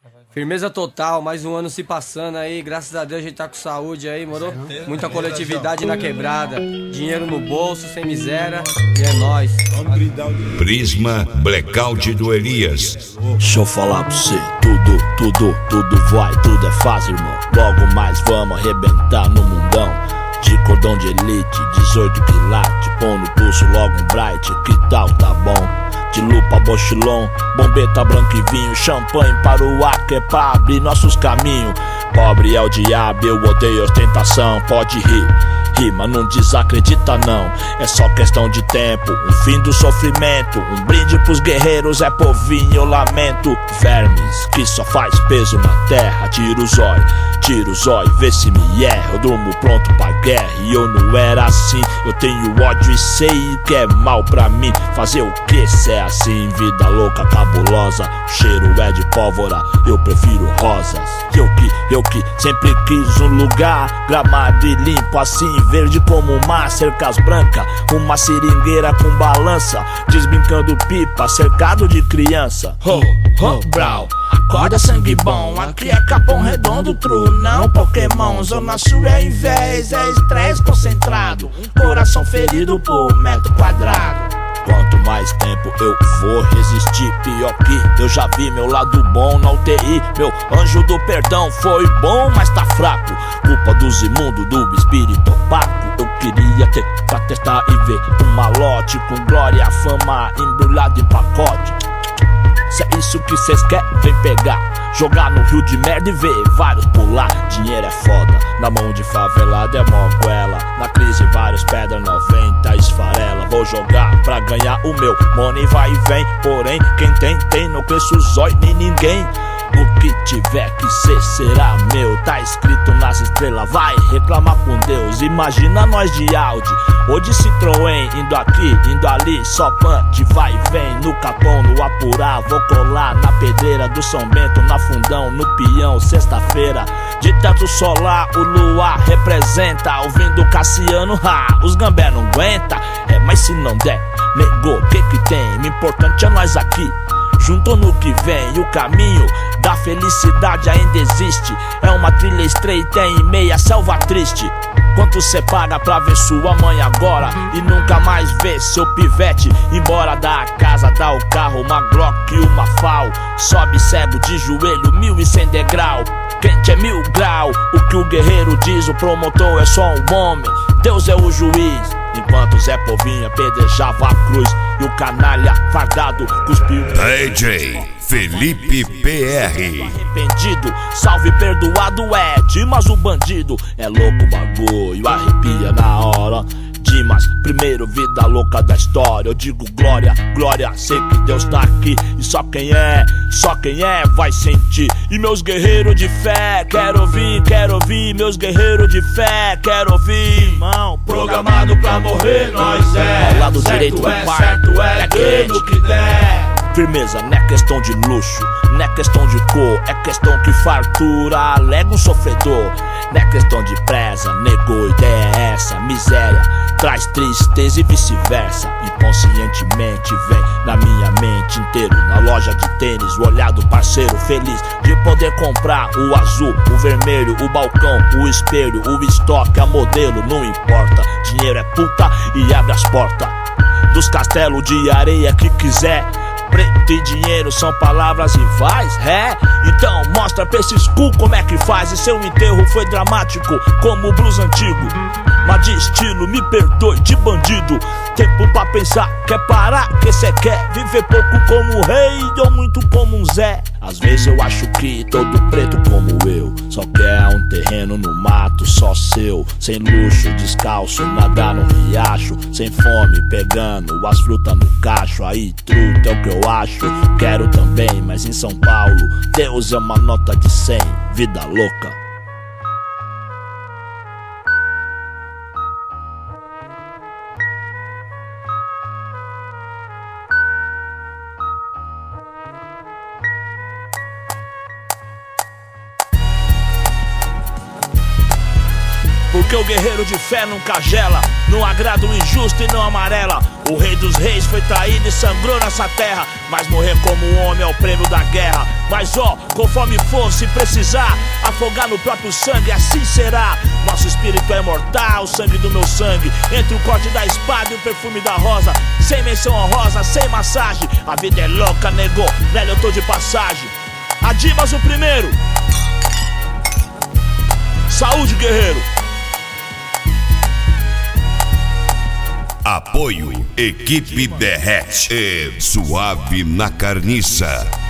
Firmeza total, mais um ano se passando aí, graças a Deus a gente tá com saúde aí, moro? Muita coletividade na quebrada, dinheiro no bolso, sem miséria, e é nóis. Prisma Blackout do Elias. Deixa eu falar pra você, tudo vai, tudo é fácil, irmão. Logo mais vamos arrebentar no mundão. De cordão de elite, 18 quilates, põe no pulso logo um bright, que tal, tá bom? De lupa, bochilon, bombeta, branco e vinho, champanhe para o ar que é pra abrir nossos caminhos. Pobre é o diabo, eu odeio ostentação, pode rir, mas não desacredita não. É só questão de tempo, um fim do sofrimento. Um brinde pros guerreiros, é povinho, eu lamento. Vermes que só faz peso na terra. Tira o zóio, vê se me erra. Eu durmo pronto pra guerra e eu não era assim. Eu tenho ódio e sei que é mal pra mim. Fazer o que se é assim? Vida louca, cabulosa. O cheiro é de pólvora, eu prefiro rosas. Eu que sempre quis um lugar gramado e limpo assim, verde como o mar, cercas brancas, uma seringueira com balança, desbrincando pipa, cercado de criança. Brau, acorda sangue bom, aqui é Capão Redondo, true, não Pokémon. Zona Sul é invés, é estresse concentrado, coração ferido por metro quadrado. Quanto mais tempo eu vou resistir, pior que eu já vi meu lado bom na UTI. Meu anjo do perdão foi bom, mas tá fraco. Culpa dos imundos, do espírito opaco. Eu queria ter pra testar e ver um malote com glória, fama embrulhado em pacote. Se é isso que cês querem, vem pegar. Jogar no rio de merda e ver vários pular. Dinheiro é foda, na mão de favelado é moguela. Na crise vários pedra 90 esfarela. Vou jogar pra ganhar o meu money vai e vem. Porém quem tem, não cresce o zóio nem ninguém. O que tiver que ser será meu, tá escrito nas estrelas, vai reclamar com Deus. Imagina nós de Audi ou de Citroën, indo aqui, indo ali, só punch, vai e vem. No Capão, no Apurá, vou colar na pedreira do São Bento, na Fundão, no Pião, sexta-feira. De teto solar, o luar representa, ouvindo Cassiano, os gambé não aguenta. Mas se não der, negou, o que tem? O importante é nós aqui, junto no que vem. O caminho da felicidade ainda existe, é uma trilha estreita em meia selva triste. Quanto cê paga pra ver sua mãe agora e nunca mais ver seu pivete embora da casa, dá o carro, uma Glock e uma FAL. Sobe cego de joelho, 1100 degrau. Quente é 1000 grau, o que o guerreiro diz, o promotor é só um homem, Deus é o juiz. Enquanto Zé Povinha pedejava a cruz e o canalha fardado cuspiu. DJ Felipe PR. Arrependido, salve perdoado é Dimas o bandido. É louco o bagulho, arrepia na hora. Dimas, primeiro vida louca da história. Eu digo glória, glória, sei que Deus tá aqui. E só quem é vai sentir. E meus guerreiros de fé, quero ouvir. Meus guerreiros de fé, quero ouvir. Irmão, programado pra morrer, nós é. Ao lado direito do pai, certo é crê no que der. Firmeza, não é questão de luxo, não é questão de cor, é questão que fartura alega um sofredor. Não é questão de presa, negou, ideia é essa. Miséria traz tristeza e vice-versa. Inconscientemente vem na minha mente inteiro. Na loja de tênis, o olhar do parceiro feliz de poder comprar o azul, o vermelho, o balcão, o espelho, o estoque, a modelo, não importa. Dinheiro é puta e abre as portas dos castelos de areia que quiser. Preto e dinheiro são palavras rivais, então mostra pra esses cu como é que faz. E seu enterro foi dramático como o blues antigo, mas de estilo, me perdoe, de bandido. Tempo pra pensar, quer parar, que cê quer viver pouco como um rei ou muito como um Zé. Às vezes eu acho que todo preto como eu só quer um terreno no mato só seu, sem luxo, descalço, nadar no riacho, sem fome, pegando as frutas no cacho. Aí truta é o que eu acho, quero também, mas em São Paulo Deus é uma nota de 100, vida louca. Porque o guerreiro de fé nunca gela, não agrada o injusto e não amarela. O rei dos reis foi traído e sangrou nessa terra, mas morrer como um homem é o prêmio da guerra. Mas ó, conforme for, se precisar afogar no próprio sangue, assim será. Nosso espírito é mortal, o sangue do meu sangue. Entre o corte da espada e o perfume da rosa. Sem menção honrosa, sem massagem. A vida é louca, negou, velho, eu tô de passagem. Adimas o primeiro. Saúde, guerreiro. Apoio Equipe Derrete e Suave na Carniça.